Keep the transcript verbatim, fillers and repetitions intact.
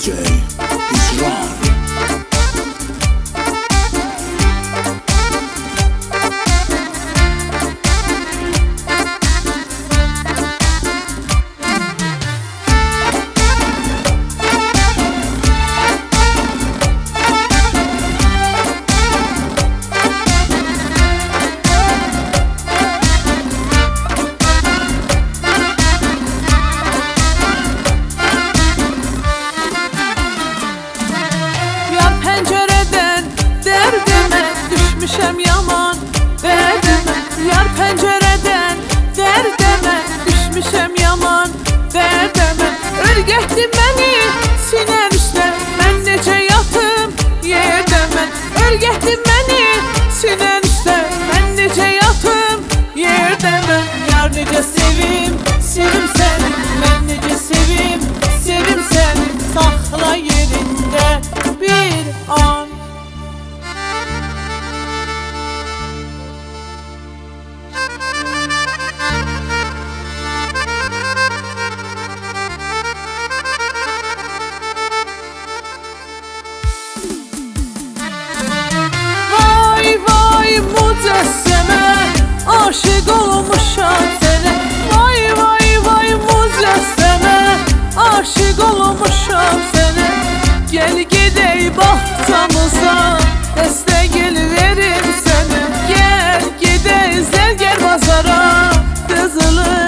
J Hicran. Düşmüşəm yaman dərdimə, yar pəncərədən dərdəmə. Düşmüşəm yaman dərdəmə, örgətdin məni sinən üstə, mən necə yatım yerdəmə. Örgətdin məni sinən üstə, mən necə yatım yerdəmə. Yar necə sevim, sevim səni, mən necə sevim, sevim səni. Saxla yerində bir an. Aşık olmuşam sənə, vay vay vay Mücəssəmə. Aşık olmuşam sənə, gəl gedək bağçamıza, dəstək el verim sənə. Gəl gedək zərgər bazara, qızılı